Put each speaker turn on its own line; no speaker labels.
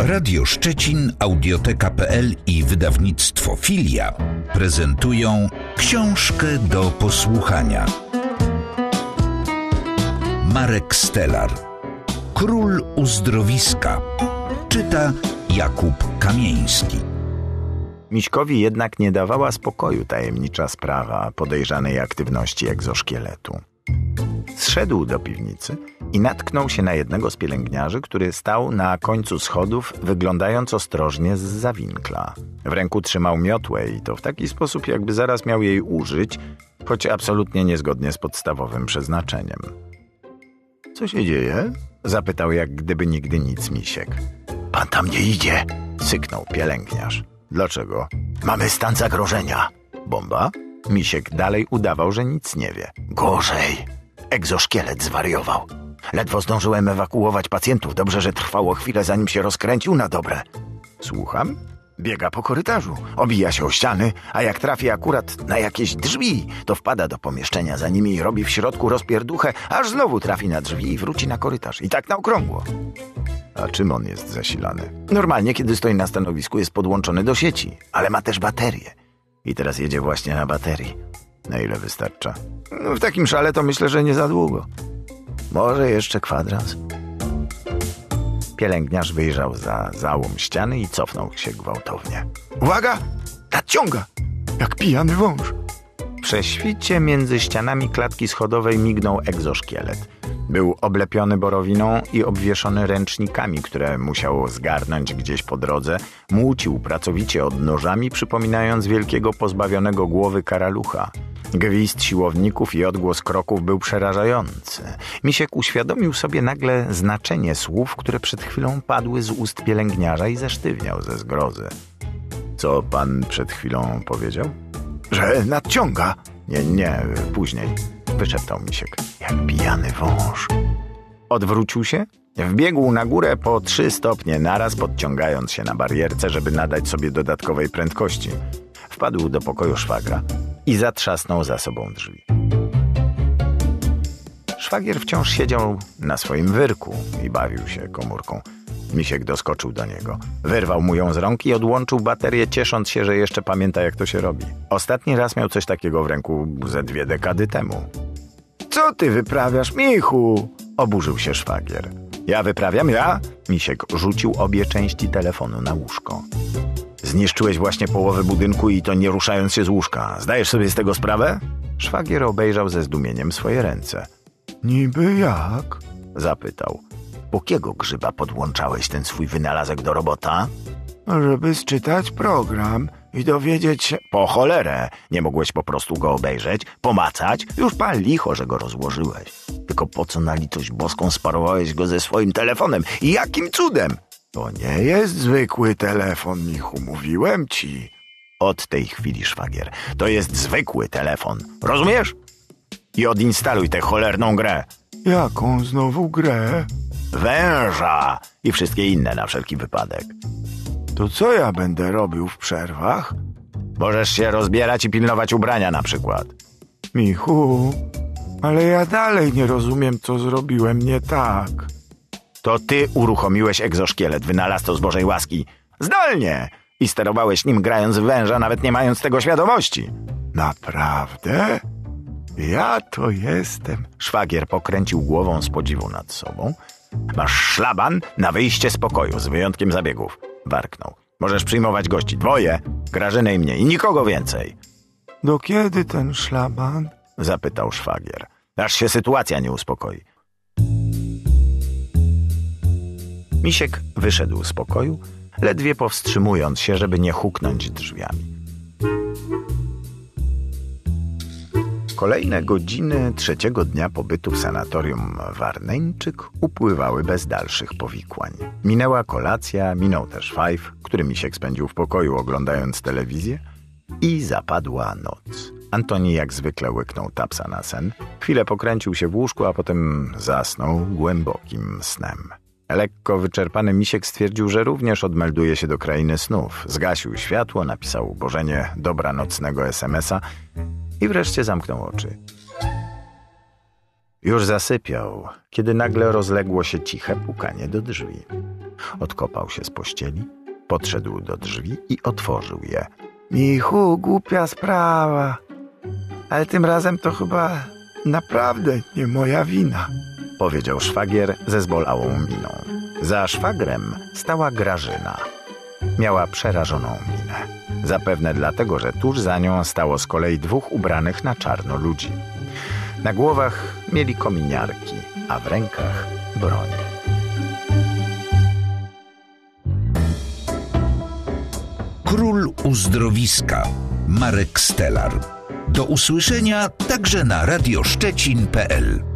Radio Szczecin, Audioteka.pl i wydawnictwo Filia prezentują książkę do posłuchania. Marek Stelar. Król uzdrowiska. Czyta Jakub Kamieński.
Miśkowi jednak nie dawała spokoju tajemnicza sprawa podejrzanej aktywności egzoszkieletu. Zszedł do piwnicy i natknął się na jednego z pielęgniarzy, który stał na końcu schodów, wyglądając ostrożnie zza winkla. W ręku trzymał miotłę i to w taki sposób, jakby zaraz miał jej użyć, choć absolutnie niezgodnie z podstawowym przeznaczeniem. Co się dzieje? Zapytał jak gdyby nigdy nic Misiek. Pan tam nie idzie, syknął pielęgniarz. Dlaczego? Mamy stan zagrożenia. Bomba? Misiek dalej udawał, że nic nie wie. Gorzej. Egzoszkielet zwariował. Ledwo zdążyłem ewakuować pacjentów. Dobrze, że trwało chwilę, zanim się rozkręcił na dobre. Słucham? Biega po korytarzu, obija się o ściany, a jak trafi akurat na jakieś drzwi, to wpada do pomieszczenia za nimi i robi w środku rozpierduchę, aż znowu trafi na drzwi i wróci na korytarz. I tak na okrągło. A czym on jest zasilany? Normalnie, kiedy stoi na stanowisku, jest podłączony do sieci, ale ma też baterię. I teraz jedzie właśnie na baterii. Na ile wystarcza? W takim szale to myślę, że nie za długo. Może jeszcze kwadrans? Pielęgniarz wyjrzał za załom ściany i cofnął się gwałtownie. Uwaga! Nadciąga! Jak pijany wąż. W prześwicie między ścianami klatki schodowej mignął egzoszkielet. Był oblepiony borowiną i obwieszony ręcznikami, które musiał zgarnąć gdzieś po drodze. Młócił pracowicie odnożami, przypominając wielkiego pozbawionego głowy karalucha. Gwizd siłowników i odgłos kroków był przerażający. Misiek uświadomił sobie nagle znaczenie słów, które przed chwilą padły z ust pielęgniarza i zesztywniał ze zgrozy. Co pan przed chwilą powiedział? Że nadciąga. Nie, później. Wyszeptał Misiek, jak pijany wąż. Odwrócił się, wbiegł na górę po 3 stopnie naraz, podciągając się na barierce, żeby nadać sobie dodatkowej prędkości. Wpadł do pokoju szwagra i zatrzasnął za sobą drzwi. Szwagier wciąż siedział na swoim wyrku i bawił się komórką. Misiek doskoczył do niego. Wyrwał mu ją z rąk i odłączył baterię, ciesząc się, że jeszcze pamięta, jak to się robi. Ostatni raz miał coś takiego w ręku ze 2 dekady temu. Co ty wyprawiasz, Michu? Oburzył się szwagier. Ja wyprawiam? Ja? Misiek rzucił obie części telefonu na łóżko. Zniszczyłeś właśnie połowę budynku i to nie ruszając się z łóżka. Zdajesz sobie z tego sprawę? Szwagier obejrzał ze zdumieniem swoje ręce. Niby jak? Zapytał. Po kiego grzyba podłączałeś ten swój wynalazek do robota? Żeby sczytać program i dowiedzieć się... Po cholerę! Nie mogłeś po prostu go obejrzeć, pomacać? Już pal licho, że go rozłożyłeś. Tylko po co na litość boską sparowałeś go ze swoim telefonem? I jakim cudem? To nie jest zwykły telefon, Michu, mówiłem ci. Od tej chwili, szwagier, to jest zwykły telefon. Rozumiesz? I odinstaluj tę cholerną grę. Jaką znowu grę? Węża i wszystkie inne na wszelki wypadek. To co ja będę robił w przerwach? Możesz się rozbierać i pilnować ubrania na przykład. Michu, ale ja dalej nie rozumiem, co zrobiłem nie tak. To ty uruchomiłeś egzoszkielet, wynalazco z Bożej łaski. Zdalnie! I sterowałeś nim grając w węża, nawet nie mając tego świadomości. Naprawdę? Ja to jestem... Szwagier pokręcił głową z podziwu nad sobą. Masz szlaban na wyjście z pokoju, z wyjątkiem zabiegów. Warknął. Możesz przyjmować gości. 2, Grażynę i mnie i nikogo więcej. Do kiedy ten szlaban? Zapytał szwagier. Aż się sytuacja nie uspokoi. Misiek wyszedł z pokoju, ledwie powstrzymując się, żeby nie huknąć drzwiami. Kolejne godziny 3. dnia pobytu w sanatorium Warneńczyk upływały bez dalszych powikłań. Minęła kolacja, minął też fajf, który Misiek spędził w pokoju oglądając telewizję i zapadła noc. Antoni jak zwykle łyknął tapsa na sen, chwilę pokręcił się w łóżku, a potem zasnął głębokim snem. Lekko wyczerpany Misiek stwierdził, że również odmelduje się do krainy snów. Zgasił światło, napisał Bożenie dobranocnego SMS-a i wreszcie zamknął oczy. Już zasypiał, kiedy nagle rozległo się ciche pukanie do drzwi. Odkopał się z pościeli, podszedł do drzwi i otworzył je. Michu, głupia sprawa, ale tym razem to chyba naprawdę nie moja wina, powiedział szwagier ze zbolałą miną. Za szwagrem stała Grażyna. Miała przerażoną minę. Zapewne dlatego, że tuż za nią stało z kolei 2 ubranych na czarno ludzi. Na głowach mieli kominiarki, a w rękach broń.
Król uzdrowiska. Marek Stellar. Do usłyszenia także na radioszczecin.pl.